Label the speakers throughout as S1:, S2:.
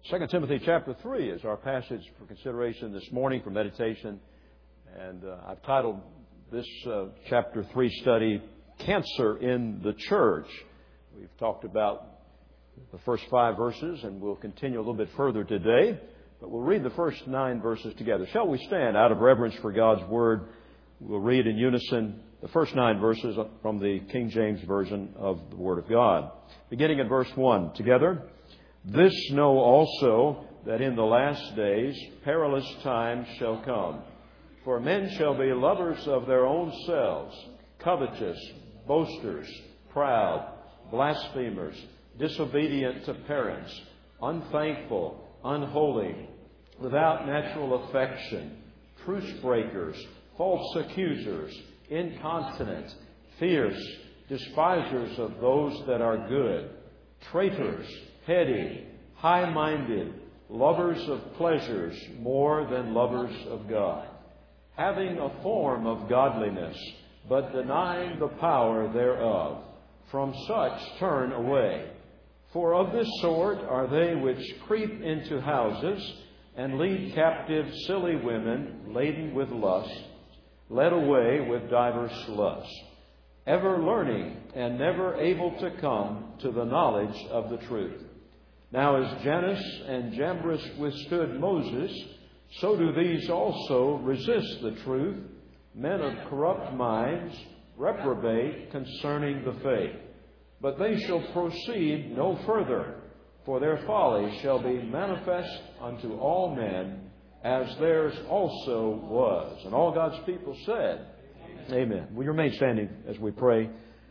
S1: 2 Timothy chapter 3 is our passage for consideration this morning for meditation. And I've titled this chapter 3 study, Cancer in the Church. We've talked about the first 5 verses, and we'll continue a little bit further today. But we'll read the first 9 verses together. Shall we stand out of reverence for God's Word? We'll read in unison the first 9 verses from the King James Version of the Word of God. Beginning at verse 1, together. This know also, that in the last days perilous times shall come. For men shall be lovers of their own selves, covetous, boasters, proud, blasphemers, disobedient to parents, unthankful, unholy, without natural affection, truce breakers, false accusers, incontinent, fierce, despisers of those that are good, traitors, heady, high-minded, lovers of pleasures more than lovers of God, having a form of godliness, but denying the power thereof. From such turn away. For of this sort are they which creep into houses, and lead captive silly women laden with lust, led away with divers lusts, ever learning and never able to come to the knowledge of the truth. Now as Jannes and Jambres withstood Moses, so do these also resist the truth, men of corrupt minds, reprobate concerning the faith. But they shall proceed no further, for their folly shall be manifest unto all men, as theirs also was. And all God's people said, Amen. Will you remain standing as we pray?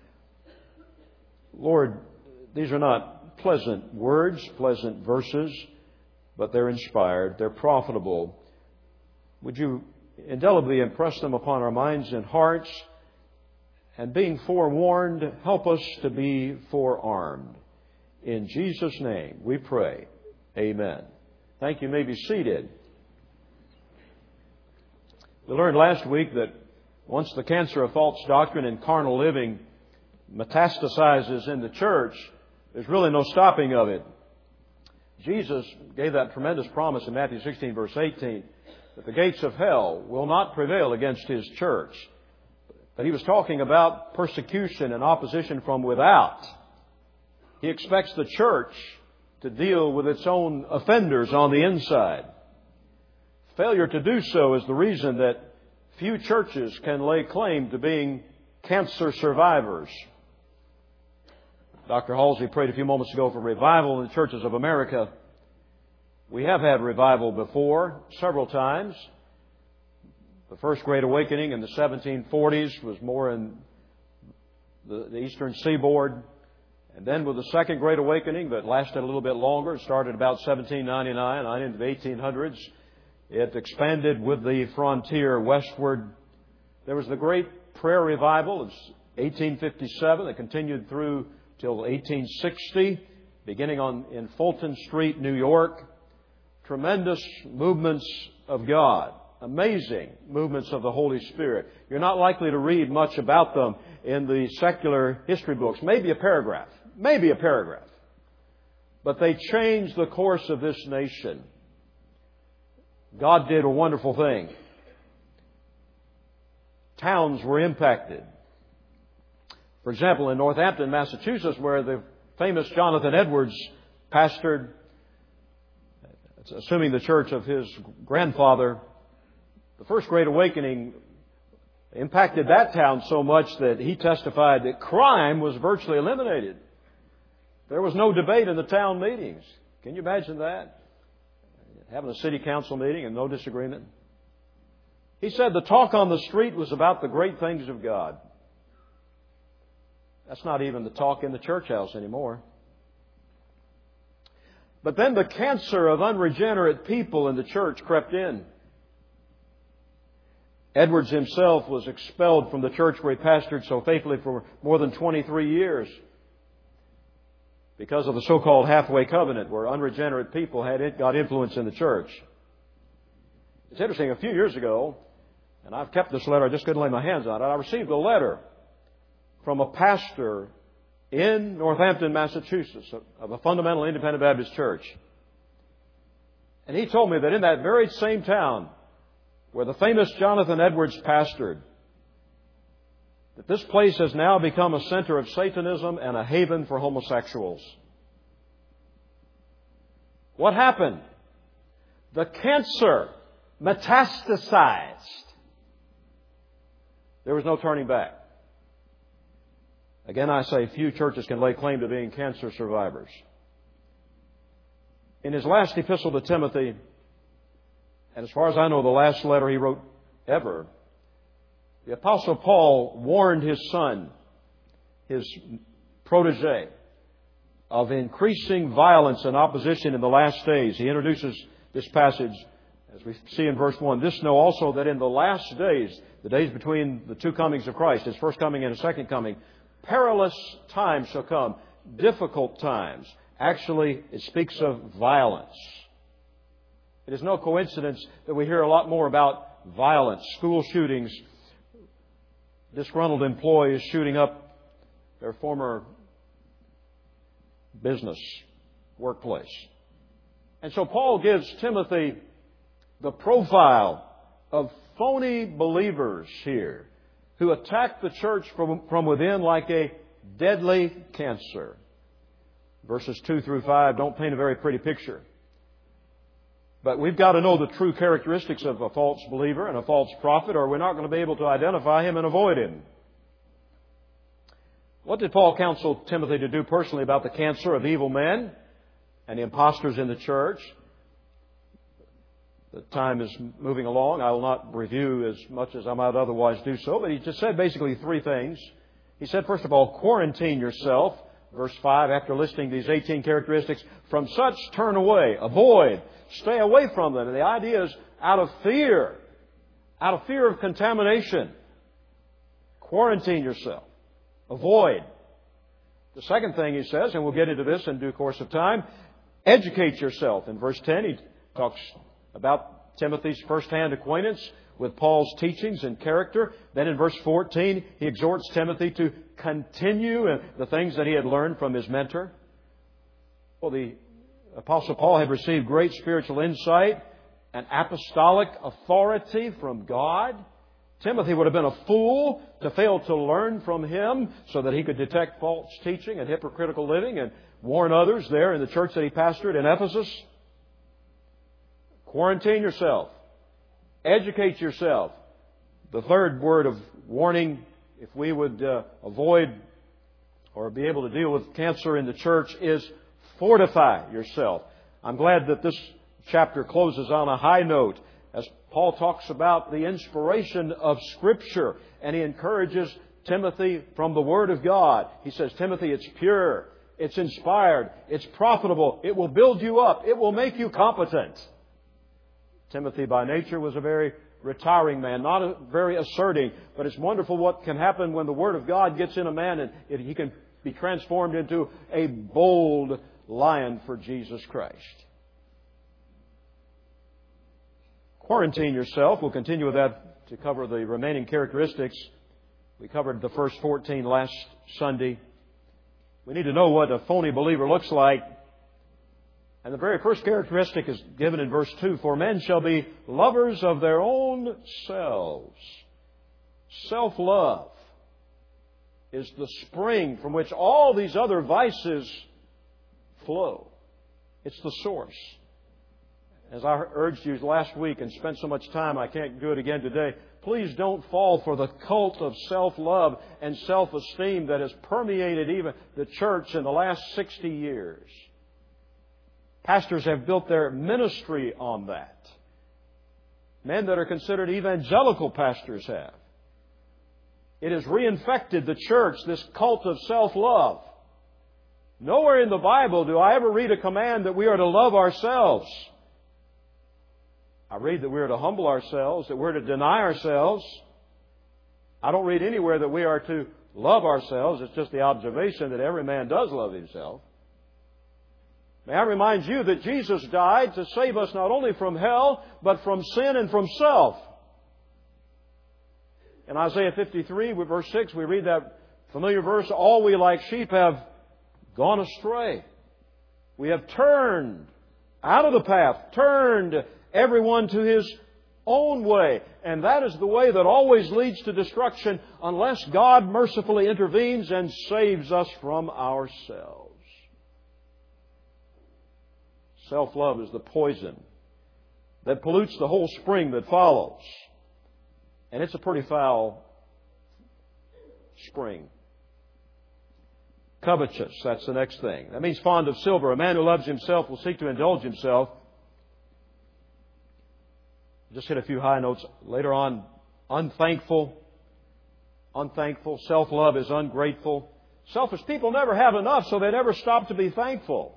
S1: Lord, these are not pleasant words, pleasant verses, but they're inspired, they're profitable. Would you indelibly impress them upon our minds and hearts? And being forewarned, help us to be forearmed. In Jesus' name we pray. Amen. Thank you. You may be seated. We learned last week that once the cancer of false doctrine and carnal living metastasizes in the church, there's really no stopping of it. Jesus gave that tremendous promise in Matthew 16, verse 18, that the gates of hell will not prevail against His church. But He was talking about persecution and opposition from without. He expects the church to deal with its own offenders on the inside. Failure to do so is the reason that few churches can lay claim to being cancer survivors. Dr. Halsey prayed a few moments ago for revival in the churches of America. We have had revival before, several times. The first Great Awakening in the 1740s was more in the eastern seaboard. And then with the Second Great Awakening that lasted a little bit longer, it started about 1799 on into the 1800s. It expanded with the frontier westward. There was the Great Prayer Revival of 1857 that continued through till 1860, beginning in Fulton Street, New York. Tremendous movements of God. Amazing movements of the Holy Spirit. You're not likely to read much about them in the secular history books. Maybe a paragraph. But they changed the course of this nation. God did a wonderful thing. Towns were impacted. For example, in Northampton, Massachusetts, where the famous Jonathan Edwards pastored, assuming the church of his grandfather, the First Great Awakening impacted that town so much that he testified that crime was virtually eliminated. There was no debate in the town meetings. Can you imagine that? Having a city council meeting and no disagreement. He said the talk on the street was about the great things of God. That's not even the talk in the church house anymore. But then the cancer of unregenerate people in the church crept in. Edwards himself was expelled from the church where he pastored so faithfully for more than 23 years because of the so-called halfway covenant where unregenerate people got influence in the church. It's interesting, a few years ago, and I've kept this letter, I just couldn't lay my hands on it, I received a letter from a pastor in Northampton, Massachusetts, of a fundamental independent Baptist church. And he told me that in that very same town where the famous Jonathan Edwards pastored, that this place has now become a center of Satanism and a haven for homosexuals. What happened? The cancer metastasized. There was no turning back. Again, I say few churches can lay claim to being cancer survivors. In his last epistle to Timothy, and as far as I know, the last letter he wrote ever, the Apostle Paul warned his son, his protege, of increasing violence and opposition in the last days. He introduces this passage, as we see in verse 1. This know also that in the last days, the days between the two comings of Christ, His first coming and His second coming, perilous times shall come, difficult times. Actually, it speaks of violence. It is no coincidence that we hear a lot more about violence, school shootings, disgruntled employees shooting up their former business, workplace. And so Paul gives Timothy the profile of phony believers here who attack the church from within like a deadly cancer. Verses 2 through 5 don't paint a very pretty picture. But we've got to know the true characteristics of a false believer and a false prophet, or we're not going to be able to identify him and avoid him. What did Paul counsel Timothy to do personally about the cancer of evil men and the impostors in the church? The time is moving along. I will not review as much as I might otherwise do so, but he just said basically three things. He said, first of all, quarantine yourself. Verse 5, after listing these 18 characteristics, from such turn away, avoid, stay away from them. And the idea is out of fear of contamination. Quarantine yourself. Avoid. The second thing he says, and we'll get into this in due course of time, educate yourself. In verse 10, he talks about Timothy's first-hand acquaintance with Paul's teachings and character. Then in verse 14, he exhorts Timothy to continue in the things that he had learned from his mentor. Well, the Apostle Paul had received great spiritual insight and apostolic authority from God. Timothy would have been a fool to fail to learn from him so that he could detect false teaching and hypocritical living and warn others there in the church that he pastored in Ephesus. Quarantine yourself. Educate yourself. The third word of warning, if we would avoid or be able to deal with cancer in the church, is fortify yourself. I'm glad that this chapter closes on a high note as Paul talks about the inspiration of Scripture, and he encourages Timothy from the Word of God. He says, Timothy, it's pure, it's inspired, it's profitable, it will build you up, it will make you competent. Timothy by nature was a very retiring man, not very asserting, but it's wonderful what can happen when the Word of God gets in a man and he can be transformed into a bold lion for Jesus Christ. Quarantine yourself. We'll continue with that to cover the remaining characteristics. We covered the first 14 last Sunday. We need to know what a phony believer looks like. And the very first characteristic is given in verse 2. For men shall be lovers of their own selves. Self-love is the spring from which all these other vices flow. It's the source. As I urged you last week and spent so much time, I can't do it again today. Please don't fall for the cult of self-love and self-esteem that has permeated even the church in the last 60 years. Pastors have built their ministry on that. Men that are considered evangelical pastors have. It has reinfected the church, this cult of self-love. Nowhere in the Bible do I ever read a command that we are to love ourselves. I read that we are to humble ourselves, that we're to deny ourselves. I don't read anywhere that we are to love ourselves. It's just the observation that every man does love himself. May I remind you that Jesus died to save us not only from hell, but from sin and from self. In Isaiah 53, verse 6, we read that familiar verse, all we like sheep have gone astray. We have turned out of the path, turned everyone to his own way. And that is the way that always leads to destruction unless God mercifully intervenes and saves us from ourselves. Self-love is the poison that pollutes the whole spring that follows. And it's a pretty foul spring. Covetous, that's the next thing. That means fond of silver. A man who loves himself will seek to indulge himself. Just hit a few high notes. Later on, unthankful. Unthankful. Self-love is ungrateful. Selfish people never have enough, so they never stop to be thankful.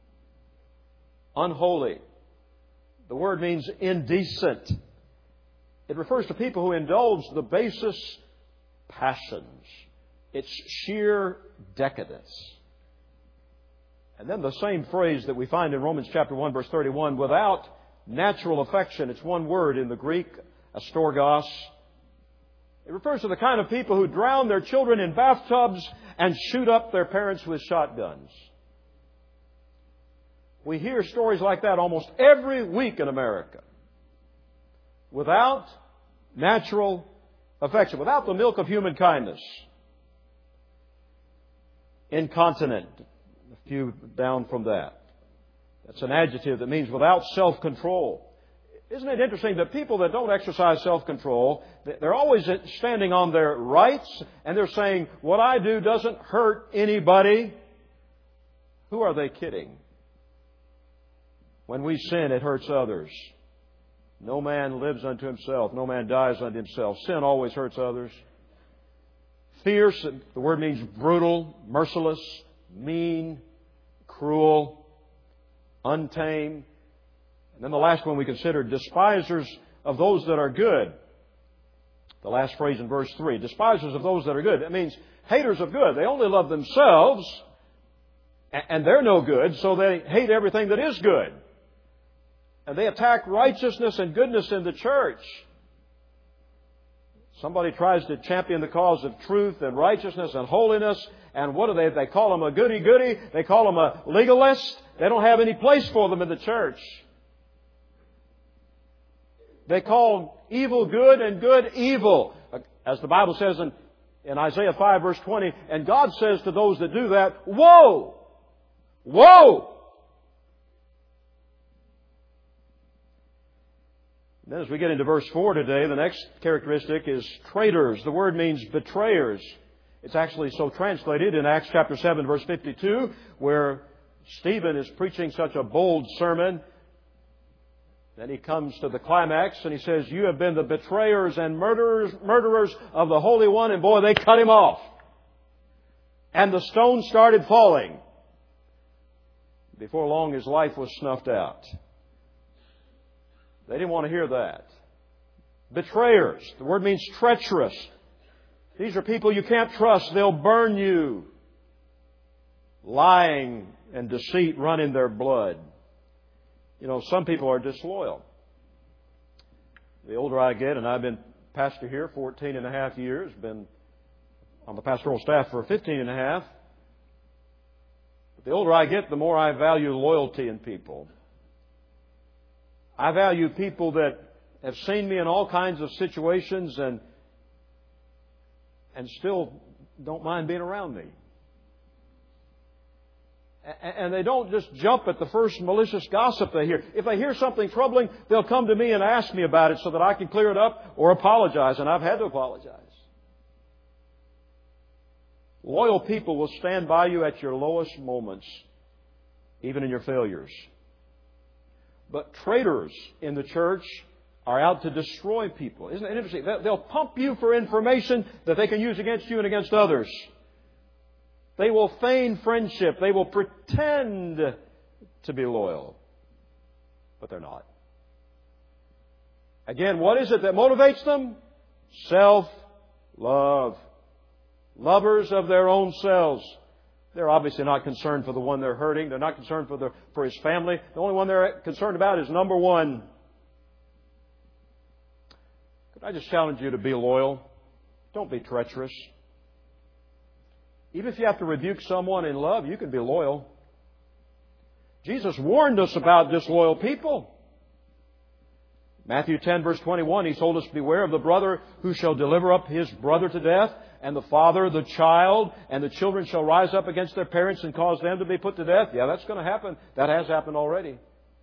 S1: Unholy. The word means indecent. It refers to people who indulge the basest passions. It's sheer decadence. And then the same phrase that we find in Romans chapter 1, verse 31, without natural affection. It's one word in the Greek, astorgos. It refers to the kind of people who drown their children in bathtubs and shoot up their parents with shotguns. We hear stories like that almost every week in America. Without natural affection, without the milk of human kindness. Incontinent, a few down from that. That's an adjective that means without self-control. Isn't it interesting that people that don't exercise self-control, they're always standing on their rights and they're saying, what I do doesn't hurt anybody. Who are they kidding? When we sin, it hurts others. No man lives unto himself. No man dies unto himself. Sin always hurts others. Fierce, the word means brutal, merciless, mean, cruel, untamed. And then the last one we consider, despisers of those that are good. The last phrase in verse 3, despisers of those that are good. That means haters of good. They only love themselves, and they're no good, so they hate everything that is good. And they attack righteousness and goodness in the church. Somebody tries to champion the cause of truth and righteousness and holiness, and what do they? They call them a goody-goody. They call them a legalist. They don't have any place for them in the church. They call evil good and good evil. As the Bible says in Isaiah 5 verse 20, and God says to those that do that, woe! Woe! And then as we get into verse 4 today, the next characteristic is traitors. The word means betrayers. It's actually so translated in Acts chapter 7 verse 52, where Stephen is preaching such a bold sermon. Then he comes to the climax and he says, you have been the betrayers and murderers of the Holy One. And boy, they cut him off. And the stones started falling. Before long, his life was snuffed out. They didn't want to hear that. Betrayers. The word means treacherous. These are people you can't trust. They'll burn you. Lying and deceit run in their blood. You know, some people are disloyal. The older I get, and I've been pastor here 14 and a half years, been on the pastoral staff for 15 and a half. But the older I get, the more I value loyalty in people. I value people that have seen me in all kinds of situations and still don't mind being around me. And they don't just jump at the first malicious gossip they hear. If they hear something troubling, they'll come to me and ask me about it so that I can clear it up or apologize. And I've had to apologize. Loyal people will stand by you at your lowest moments, even in your failures. But traitors in the church are out to destroy people. Isn't it interesting? They'll pump you for information that they can use against you and against others. They will feign friendship. They will pretend to be loyal. But they're not. Again, what is it that motivates them? Self-love. Lovers of their own selves. They're obviously not concerned for the one they're hurting. They're not concerned for his family. The only one they're concerned about is number one. Could I just challenge you to be loyal? Don't be treacherous. Even if you have to rebuke someone in love, you can be loyal. Jesus warned us about disloyal people. Matthew 10, verse 21, He told us, beware of the brother who shall deliver up his brother to death, and the father, the child, and the children shall rise up against their parents and cause them to be put to death. Yeah, that's going to happen. That has happened already.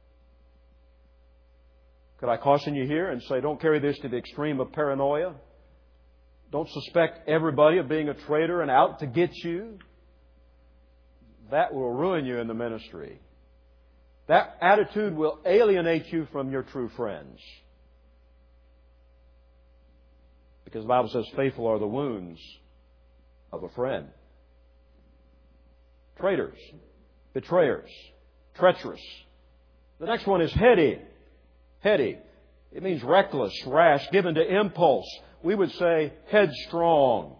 S1: Could I caution you here and say, don't carry this to the extreme of paranoia? Don't suspect everybody of being a traitor and out to get you. That will ruin you in the ministry. That attitude will alienate you from your true friends. Because the Bible says, faithful are the wounds of a friend. Traitors, betrayers, treacherous. The next one is heady. Heady. It means reckless, rash, given to impulse. We would say headstrong.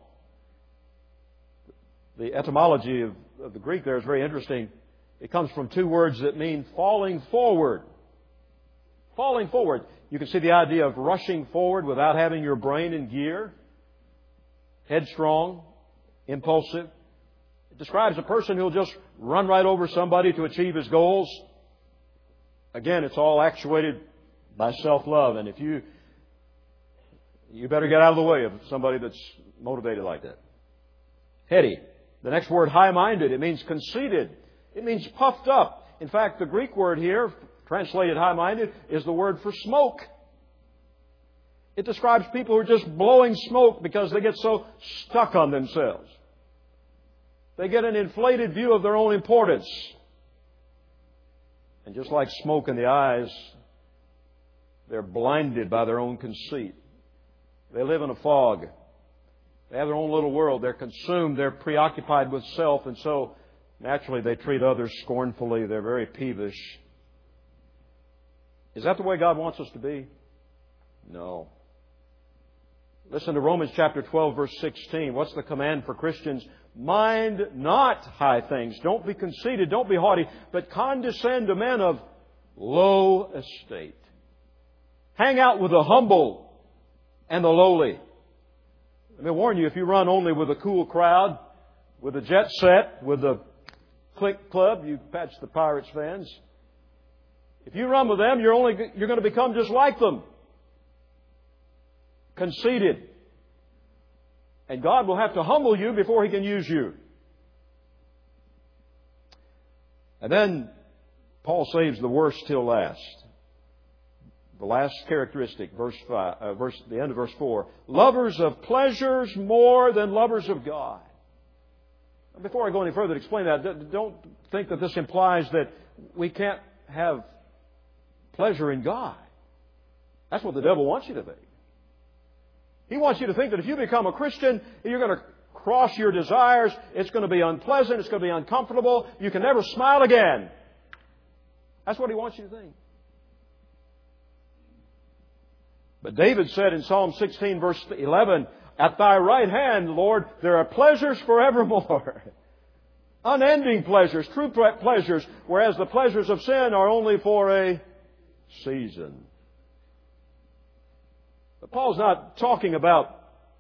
S1: The etymology of the Greek there is very interesting. It comes from two words that mean falling forward. Falling forward. You can see the idea of rushing forward without having your brain in gear. Headstrong, impulsive. It describes a person who will just run right over somebody to achieve his goals. Again, it's all actuated by self-love. And if you better get out of the way of somebody that's motivated like that. Heady. The next word, high-minded. It means conceited. It means puffed up. In fact, the Greek word here, translated high-minded, is the word for smoke. It describes people who are just blowing smoke because they get so stuck on themselves. They get an inflated view of their own importance. And just like smoke in the eyes, they're blinded by their own conceit. They live in a fog. They have their own little world. They're consumed. They're preoccupied with self. And so, naturally, they treat others scornfully. They're very peevish. Is that the way God wants us to be? No. Listen to Romans chapter 12, verse 16. What's the command for Christians? Mind not high things. Don't be conceited. Don't be haughty. But condescend to men of low estate. Hang out with the humble and the lowly. Let me warn you, if you run only with a cool crowd, with a jet set, with the clique club, you patch the Pirates fans. If you run with them, you're going to become just like them. Conceited. And God will have to humble you before He can use you. And then Paul saves the worst till last. The last characteristic, the end of verse 4. Lovers of pleasures more than lovers of God. Before I go any further to explain that, don't think that this implies that we can't have pleasure in God. That's what the devil wants you to think. He wants you to think that if you become a Christian, you're going to cross your desires. It's going to be unpleasant. It's going to be uncomfortable. You can never smile again. That's what he wants you to think. But David said in Psalm 16, verse 11, at Thy right hand, Lord, there are pleasures forevermore. Unending pleasures, true pleasures, whereas the pleasures of sin are only for a season. But Paul's not talking about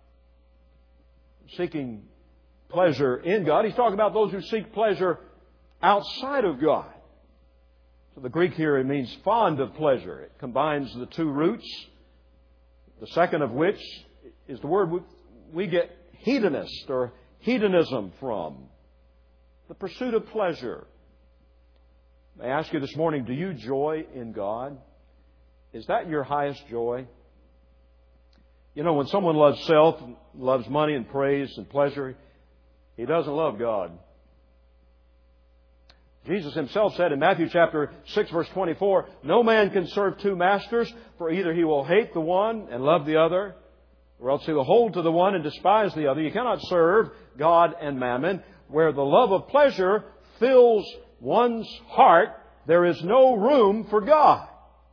S1: seeking pleasure in God. He's talking about those who seek pleasure outside of God. So the Greek here, it means fond of pleasure. It combines the two roots, the second of which is the word we get hedonist or hedonism from. The pursuit of pleasure. May I ask you this morning, do you joy in God? Is that your highest joy? You know, when someone loves self, loves money and praise and pleasure, he doesn't love God. Jesus Himself said in Matthew chapter 6, verse 24, no man can serve two masters, for either he will hate the one and love the other, or else he will hold to the one and despise the other. You cannot serve God and mammon. Where the love of pleasure fills one's heart, there is no room for God.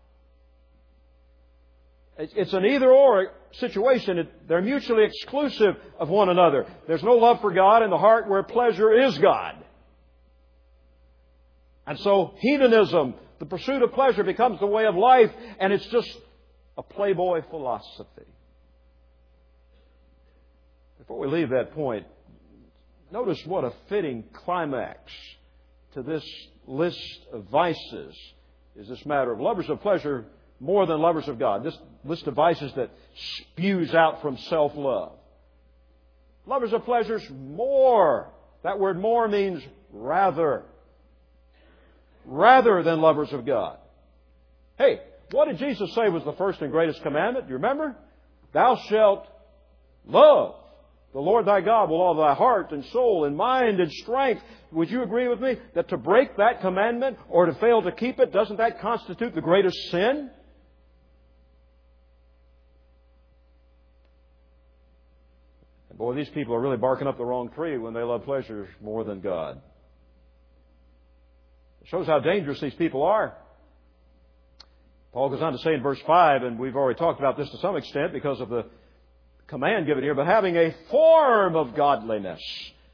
S1: It's an either-or situation. They're mutually exclusive of one another. There's no love for God in the heart where pleasure is God. And so hedonism, the pursuit of pleasure, becomes the way of life, and it's just a playboy philosophy. Before we leave that point, notice what a fitting climax to this list of vices is this matter of lovers of pleasure more than lovers of God. This list of vices that spews out from self-love. Lovers of pleasures more. That word more means rather. Rather than lovers of God. Hey, what did Jesus say was the first and greatest commandment? Do you remember? Thou shalt love the Lord thy God with all thy heart and soul and mind and strength. Would you agree with me that to break that commandment or to fail to keep it, doesn't that constitute the greatest sin? And boy, these people are really barking up the wrong tree when they love pleasures more than God. It shows how dangerous these people are. Paul goes on to say in verse 5, and we've already talked about this to some extent because of the command given here, but having a form of godliness.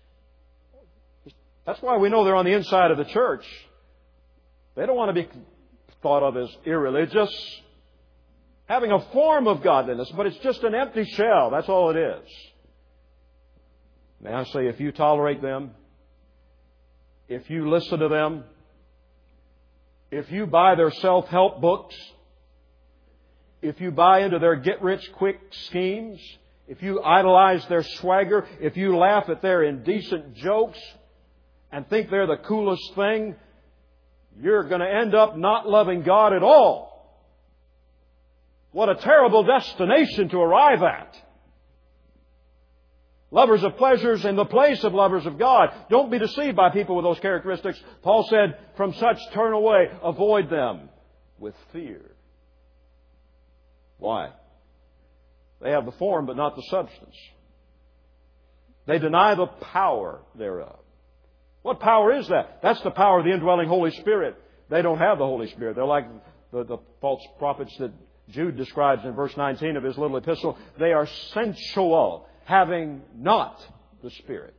S1: That's why we know they're on the inside of the church. They don't want to be thought of as irreligious. Having a form of godliness, but it's just an empty shell. That's all it is. May I say, if you tolerate them, if you listen to them, if you buy their self-help books, if you buy into their get-rich-quick schemes, if you idolize their swagger, if you laugh at their indecent jokes and think they're the coolest thing, you're going to end up not loving God at all. What a terrible destination to arrive at. Lovers of pleasures in the place of lovers of God. Don't be deceived by people with those characteristics. Paul said, from such turn away, avoid them with fear. Why? They have the form but not the substance. They deny the power thereof. What power is that? That's the power of the indwelling Holy Spirit. They don't have the Holy Spirit. They're like the false prophets that Jude describes in verse 19 of his little epistle. They are sensual, having not the Spirit.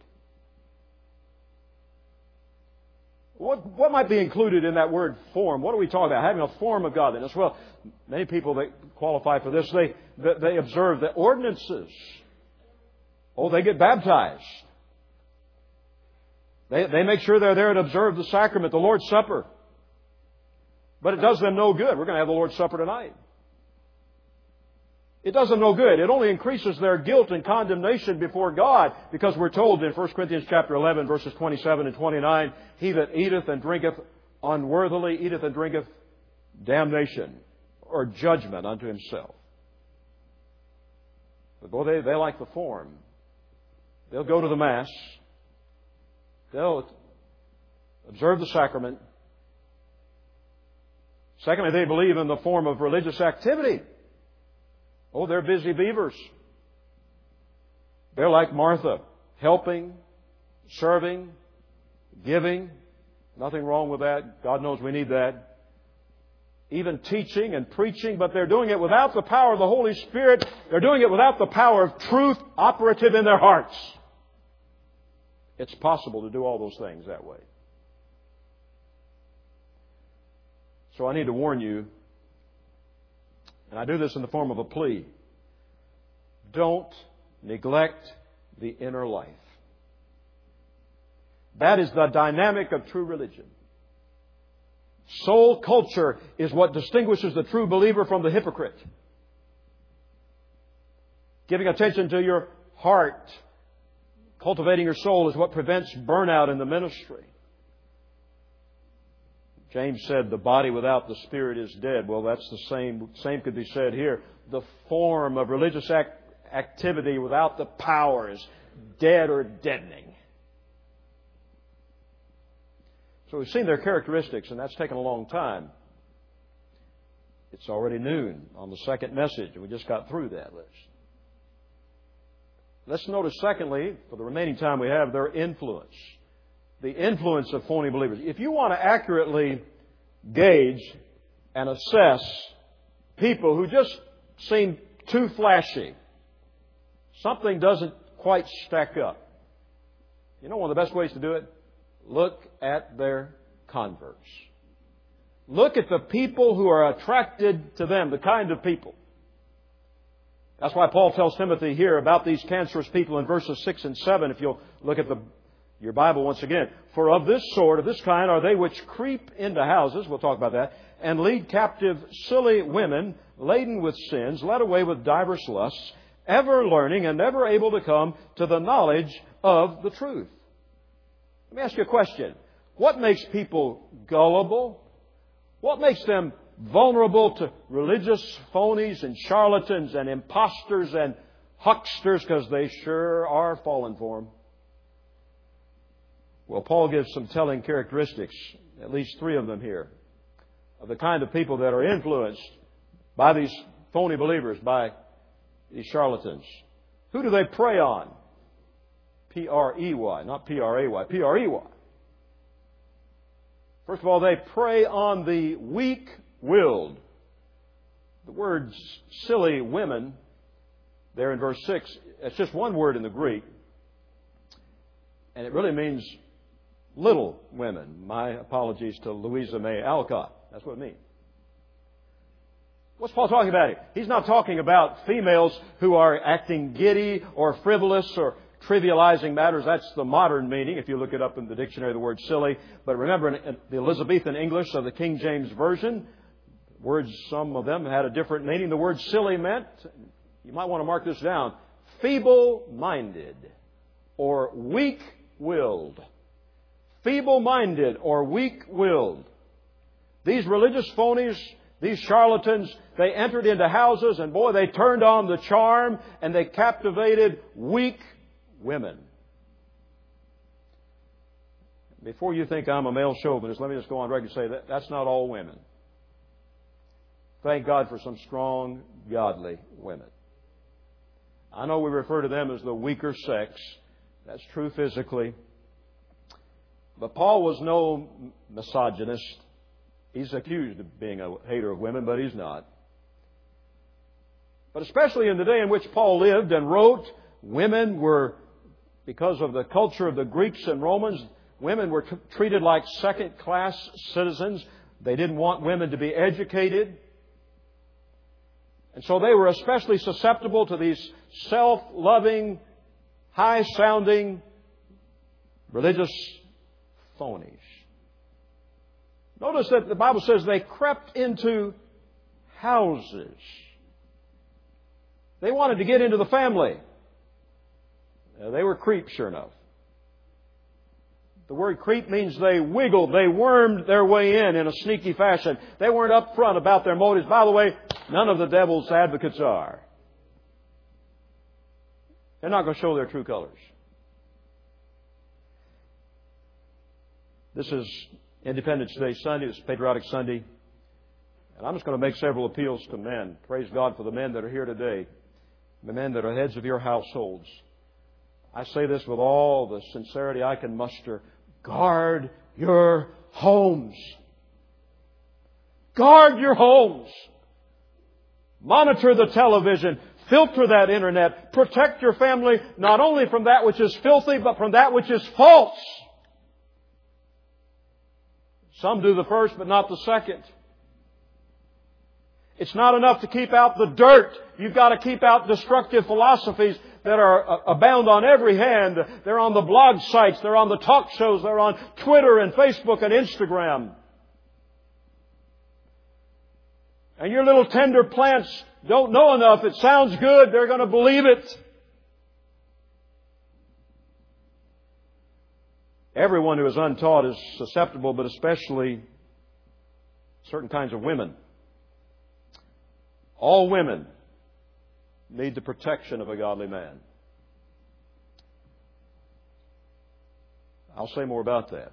S1: What might be included in that word form? What are we talking about? Having a form of godliness. Well, many people that qualify for this, they observe the ordinances. Oh, they get baptized. They make sure they're there to observe the sacrament, the Lord's Supper. But it does them no good. We're going to have the Lord's Supper tonight. It does them no good. It only increases their guilt and condemnation before God, because we're told in 1 Corinthians chapter 11, verses 27 and 29, he that eateth and drinketh unworthily eateth and drinketh damnation or judgment unto himself. But boy, they like the form. They'll go to the Mass. They'll observe the sacrament. Secondly, they believe in the form of religious activity. Oh, they're busy beavers. They're like Martha, helping, serving, giving. Nothing wrong with that. God knows we need that. Even teaching and preaching, but they're doing it without the power of the Holy Spirit. They're doing it without the power of truth operative in their hearts. It's possible to do all those things that way. So I need to warn you, and I do this in the form of a plea. Don't neglect the inner life. That is the dynamic of true religion. Soul culture is what distinguishes the true believer from the hypocrite. Giving attention to your heart, cultivating your soul, is what prevents burnout in the ministry. James said the body without the Spirit is dead. Well, that's the same could be said here. The form of religious activity without the power is dead or deadening. So we've seen their characteristics, and that's taken a long time. It's already noon on the second message, and we just got through that list. Let's notice, secondly, for the remaining time we have, their influence. The influence of phony believers. If you want to accurately gauge and assess people who just seem too flashy, something doesn't quite stack up. You know one of the best ways to do it? Look at their converts. Look at the people who are attracted to them, the kind of people. That's why Paul tells Timothy here about these cancerous people in verses 6 and 7. If you'll look at the your Bible once again. For of this sort, of this kind, are they which creep into houses, we'll talk about that, and lead captive silly women, laden with sins, led away with divers lusts, ever learning and never able to come to the knowledge of the truth. Let me ask you a question. What makes people gullible? What makes them vulnerable to religious phonies and charlatans and imposters and hucksters, because they sure are falling for them? Well, Paul gives some telling characteristics, at least 3 of them here, of the kind of people that are influenced by these phony believers, by these charlatans. Who do they prey on? P-R-E-Y, not P-R-A-Y, P-R-E-Y. First of all, they prey on the weak-willed. The word silly women, there in verse 6, it's just one word in the Greek, and it really means little women. My apologies to Louisa May Alcott. That's what it means. What's Paul talking about here? He's not talking about females who are acting giddy or frivolous or trivializing matters. That's the modern meaning, if you look it up in the dictionary, the word silly. But remember, in the Elizabethan English of the King James Version, words, some of them had a different meaning. The word silly meant, you might want to mark this down, feeble-minded or weak-willed. Feeble-minded or weak-willed. These religious phonies, these charlatans, they entered into houses and boy, they turned on the charm and they captivated weak women. Before you think I'm a male chauvinist, let me just go on record and say that that's not all women. Thank God for some strong, godly women. I know we refer to them as the weaker sex. That's true physically. But Paul was no misogynist. He's accused of being a hater of women, but he's not. But especially in the day in which Paul lived and wrote, women were, because of the culture of the Greeks and Romans, women were treated like second-class citizens. They didn't want women to be educated. And so they were especially susceptible to these self-loving, high-sounding religious phonies. Notice that the Bible says they crept into houses. They wanted to get into the family. They were creeps, sure enough. The word creep means they wiggled, they wormed their way in a sneaky fashion. They weren't upfront about their motives. By the way, none of the devil's advocates are. They're not going to show their true colors. This is Independence Day Sunday. It's Patriotic Sunday. And I'm just going to make several appeals to men. Praise God for the men that are here today. The men that are heads of your households. I say this with all the sincerity I can muster. Guard your homes. Guard your homes. Monitor the television. Filter that internet. Protect your family not only from that which is filthy, but from that which is false. Some do the first, but not the second. It's not enough to keep out the dirt. You've got to keep out destructive philosophies that are abound on every hand. They're on the blog sites. They're on the talk shows. They're on Twitter and Facebook and Instagram. And your little tender plants don't know enough. It sounds good. They're going to believe it. Everyone who is untaught is susceptible, but especially certain kinds of women. All women need the protection of a godly man. I'll say more about that.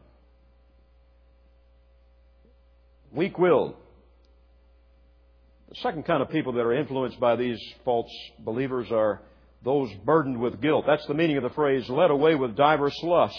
S1: Weak-willed. The second kind of people that are influenced by these false believers are those burdened with guilt. That's the meaning of the phrase, led away with diverse lusts.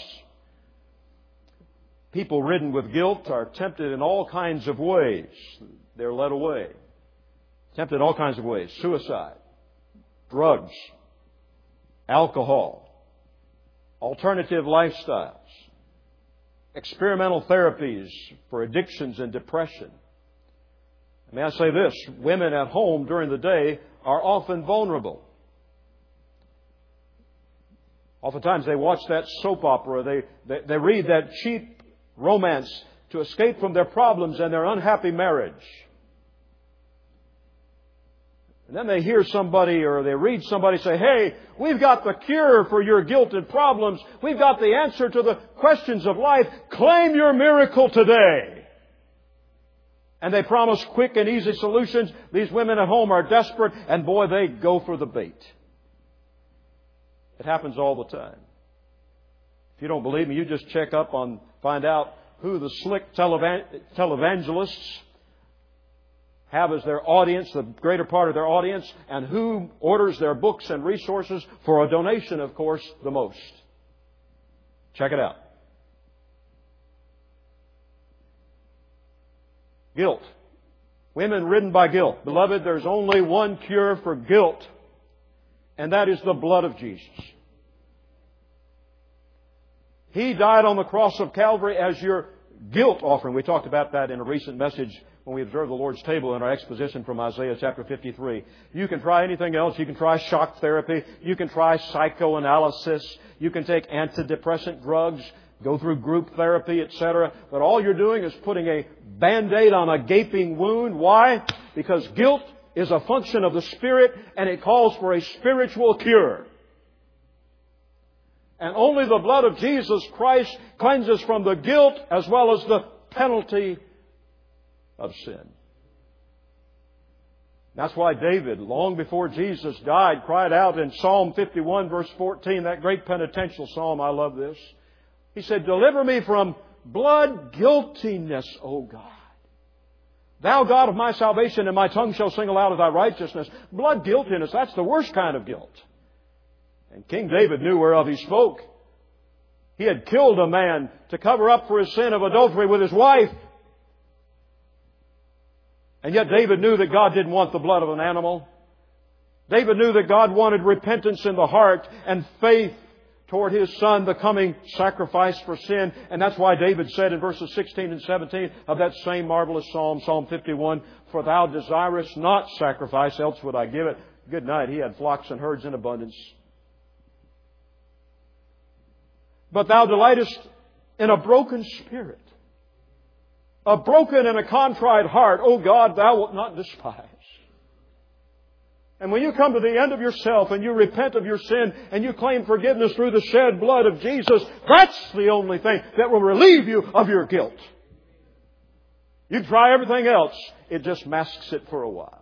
S1: People ridden with guilt are tempted in all kinds of ways. They're led away. Tempted in all kinds of ways. Suicide, drugs, alcohol, alternative lifestyles, experimental therapies for addictions and depression. May I say this? Women at home during the day are often vulnerable. Oftentimes they watch that soap opera. They read that cheap romance to escape from their problems and their unhappy marriage. And then they hear somebody or they read somebody say, "Hey, we've got the cure for your guilt and problems. We've got the answer to the questions of life. Claim your miracle today." And they promise quick and easy solutions. These women at home are desperate, and boy, they go for the bait. It happens all the time. If you don't believe me, you just check up on, find out who the slick televangelists have as their audience, the greater part of their audience, and who orders their books and resources for a donation, of course, the most. Check it out. Guilt. Women ridden by guilt. Beloved, there's only one cure for guilt, and that is the blood of Jesus. He died on the cross of Calvary as your guilt offering. We talked about that in a recent message when we observed the Lord's table in our exposition from Isaiah chapter 53. You can try anything else. You can try shock therapy. You can try psychoanalysis. You can take antidepressant drugs, go through group therapy, etc. But all you're doing is putting a Band-Aid on a gaping wound. Why? Because guilt is a function of the Spirit, and it calls for a spiritual cure. And only the blood of Jesus Christ cleanses from the guilt as well as the penalty of sin. That's why David, long before Jesus died, cried out in Psalm 51 verse 14, that great penitential psalm. I love this. He said, "Deliver me from blood guiltiness, O God. Thou God of my salvation, and my tongue shall sing aloud of Thy righteousness." Blood guiltiness, that's the worst kind of guilt. And King David knew whereof he spoke. He had killed a man to cover up for his sin of adultery with his wife. And yet David knew that God didn't want the blood of an animal. David knew that God wanted repentance in the heart and faith toward His Son, the coming sacrifice for sin. And that's why David said in verses 16 and 17 of that same marvelous psalm, Psalm 51, "For Thou desirest not sacrifice, else would I give it." Good night. He had flocks and herds in abundance. "But Thou delightest in a broken spirit. A broken and a contrite heart, O God, Thou wilt not despise." And when you come to the end of yourself and you repent of your sin and you claim forgiveness through the shed blood of Jesus, that's the only thing that will relieve you of your guilt. You try everything else, it just masks it for a while.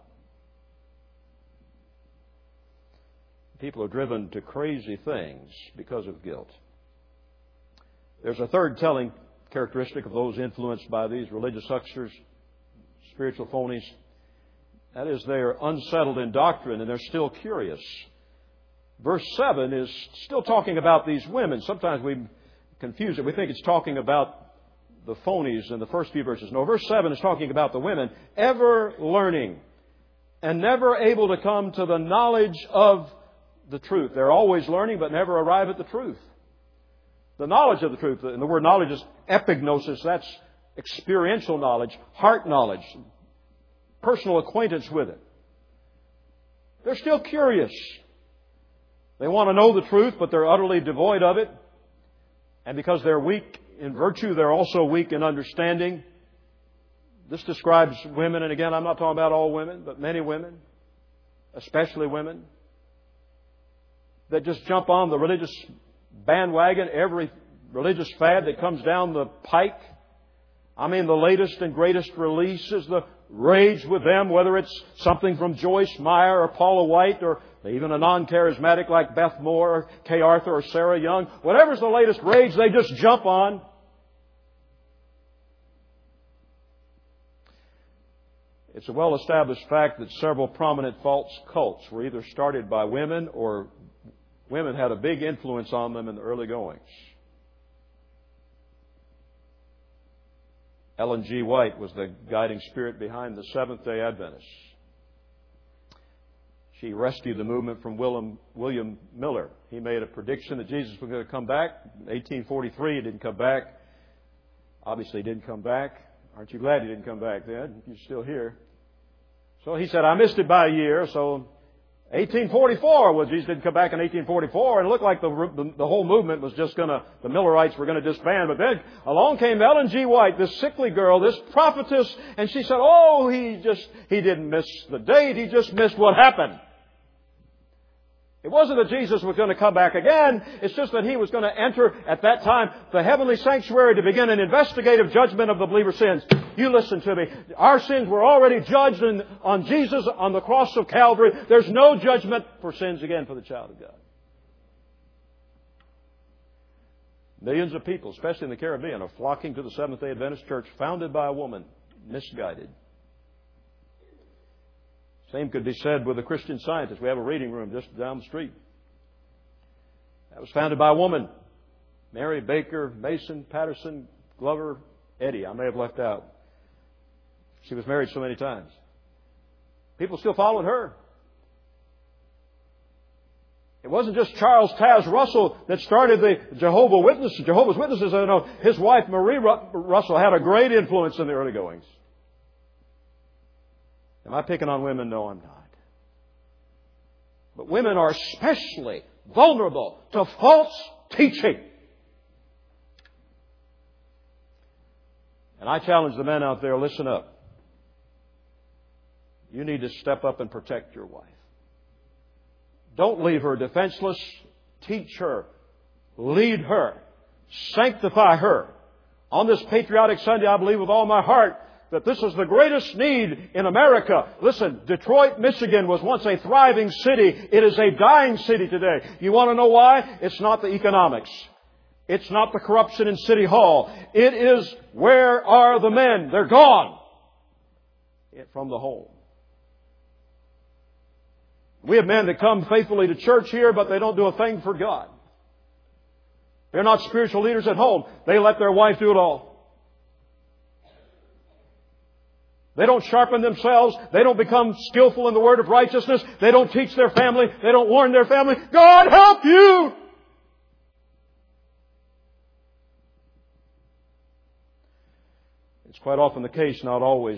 S1: People are driven to crazy things because of guilt. There's a third telling characteristic of those influenced by these religious hucksters, spiritual phonies. That is, they are unsettled in doctrine and they're still curious. Verse 7 is still talking about these women. Sometimes we confuse it. We think it's talking about the phonies in the first few verses. No, verse 7 is talking about the women, ever learning and never able to come to the knowledge of the truth. They're always learning but never arrive at the truth. The knowledge of the truth, and the word knowledge is epignosis. That's experiential knowledge, heart knowledge, personal acquaintance with it. They're still curious. They want to know the truth, but they're utterly devoid of it. And because they're weak in virtue, they're also weak in understanding. This describes women, and again, I'm not talking about all women, but many women, especially women, that just jump on the religious bandwagon, every religious fad that comes down the pike. I mean, the latest and greatest release is the rage with them, whether it's something from Joyce Meyer or Paula White or even a non-charismatic like Beth Moore or Kay Arthur or Sarah Young. Whatever's the latest rage, they just jump on. It's a well-established fact that several prominent false cults were either started by women or women had a big influence on them in the early goings. Ellen G. White was the guiding spirit behind the Seventh-day Adventists. She rescued the movement from William Miller. He made a prediction that Jesus was going to come back. In 1843, He didn't come back. Obviously, He didn't come back. Aren't you glad He didn't come back then? You're still here. So he said, I missed it by a year. So 1844, well, Jesus didn't come back in 1844, and it looked like the whole movement was just the Millerites were going to disband. But then along came Ellen G. White, this sickly girl, this prophetess, and she said, oh, he didn't miss the date, he just missed what happened. It wasn't that Jesus was going to come back again. It's just that He was going to enter at that time the heavenly sanctuary to begin an investigative judgment of the believer's sins. You listen to me. Our sins were already judged on Jesus on the cross of Calvary. There's no judgment for sins again for the child of God. Millions of people, especially in the Caribbean, are flocking to the Seventh-day Adventist Church founded by a woman, misguided. Same could be said with the Christian Scientist. We have a reading room just down the street. That was founded by a woman. Mary Baker Mason Patterson Glover Eddy. I may have left out. She was married so many times. People still followed her. It wasn't just Charles Taze Russell that started the Jehovah's Witnesses. I know his wife Marie Russell had a great influence in the early goings. Am I picking on women? No, I'm not. But women are especially vulnerable to false teaching. And I challenge the men out there, listen up. You need to step up and protect your wife. Don't leave her defenseless. Teach her. Lead her. Sanctify her. On this Patriotic Sunday, I believe with all my heart that this is the greatest need in America. Listen, Detroit, Michigan was once a thriving city. It is a dying city today. You want to know why? It's not the economics. It's not the corruption in City Hall. It is, where are the men? They're gone from the home. We have men that come faithfully to church here, but they don't do a thing for God. They're not spiritual leaders at home. They let their wife do it all. They don't sharpen themselves. They don't become skillful in the word of righteousness. They don't teach their family. They don't warn their family. God help you! It's quite often the case, not always,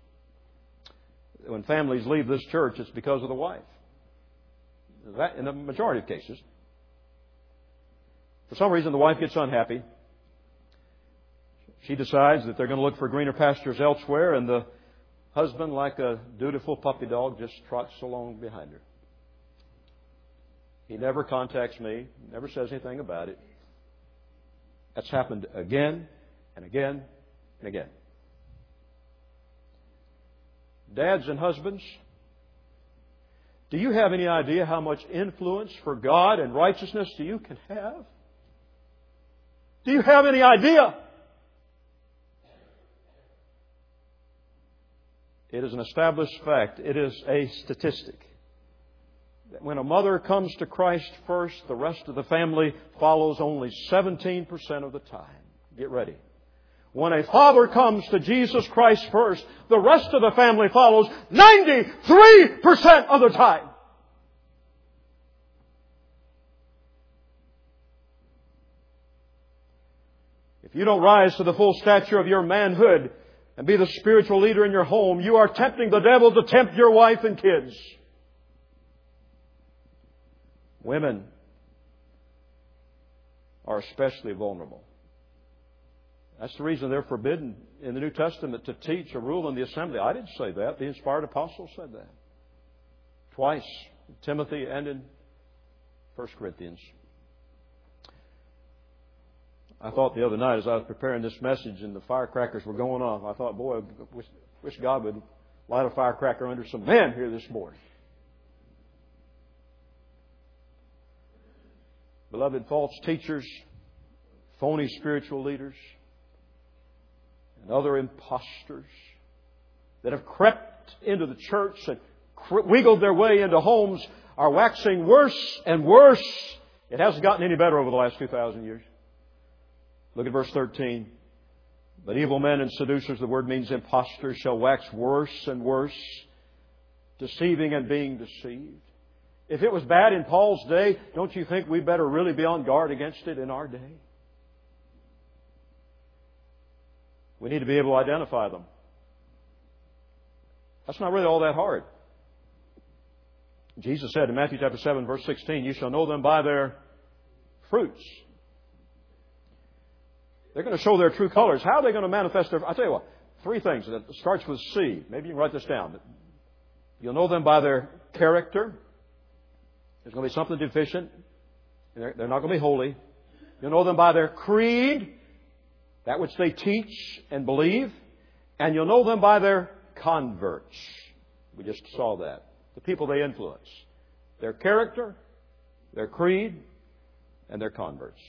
S1: when families leave this church, it's because of the wife. That, in the majority of cases. For some reason, the wife gets unhappy. She decides that they're going to look for greener pastures elsewhere, and the husband, like a dutiful puppy dog, just trots along behind her. He never contacts me, never says anything about it. That's happened again and again and again. Dads and husbands, do you have any idea how much influence for God and righteousness you can have? Do you have any idea? It is an established fact. It is a statistic. That when a mother comes to Christ first, the rest of the family follows only 17% of the time. Get ready. When a father comes to Jesus Christ first, the rest of the family follows 93% of the time. If you don't rise to the full stature of your manhood and be the spiritual leader in your home, you are tempting the devil to tempt your wife and kids. Women are especially vulnerable. That's the reason they're forbidden in the New Testament to teach or rule in the assembly. I didn't say that. The inspired apostle said that. Twice, in Timothy and in 1 Corinthians. I thought the other night as I was preparing this message and the firecrackers were going off, I thought, boy, I wish God would light a firecracker under some men here this morning. Beloved, false teachers, phony spiritual leaders, and other imposters that have crept into the church and wiggled their way into homes are waxing worse and worse. It hasn't gotten any better over the last 2,000 years. Look at verse 13. But evil men and seducers, the word means impostors, shall wax worse and worse, deceiving and being deceived. If it was bad in Paul's day, don't you think we better really be on guard against it in our day? We need to be able to identify them. That's not really all that hard. Jesus said in Matthew chapter 7, verse 16, you shall know them by their fruits. They're going to show their true colors. How are they going to manifest their... I'll tell you what, 3 things. It starts with C. Maybe you can write this down. You'll know them by their character. There's going to be something deficient. They're not going to be holy. You'll know them by their creed, that which they teach and believe. And you'll know them by their converts. We just saw that. The people they influence. Their character, their creed, and their converts.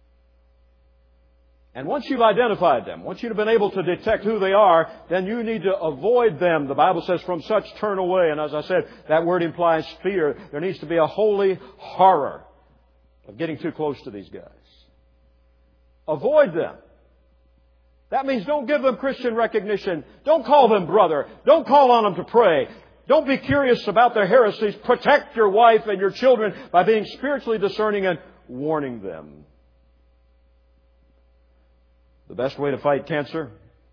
S1: And once you've identified them, once you've been able to detect who they are, then you need to avoid them. The Bible says, from such turn away. And as I said, that word implies fear. There needs to be a holy horror of getting too close to these guys. Avoid them. That means don't give them Christian recognition. Don't call them brother. Don't call on them to pray. Don't be curious about their heresies. Protect your wife and your children by being spiritually discerning and warning them. The best way to fight cancer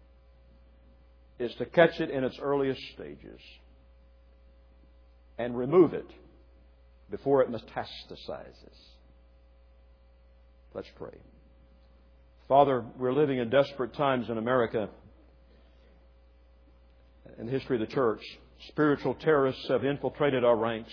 S1: is to catch it in its earliest stages and remove it before it metastasizes. Let's pray. Father, we're living in desperate times in America. In the history of the church, spiritual terrorists have infiltrated our ranks.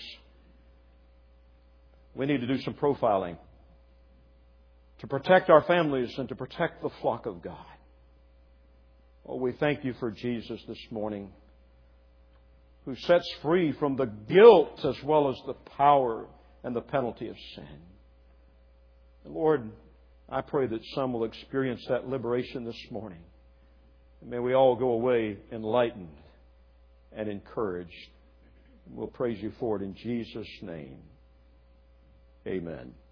S1: We need to do some profiling to protect our families and to protect the flock of God. Oh, we thank you for Jesus this morning, who sets free from the guilt as well as the power and the penalty of sin. And Lord, I pray that some will experience that liberation this morning. And may we all go away enlightened and encouraged. We'll praise you for it in Jesus' name. Amen.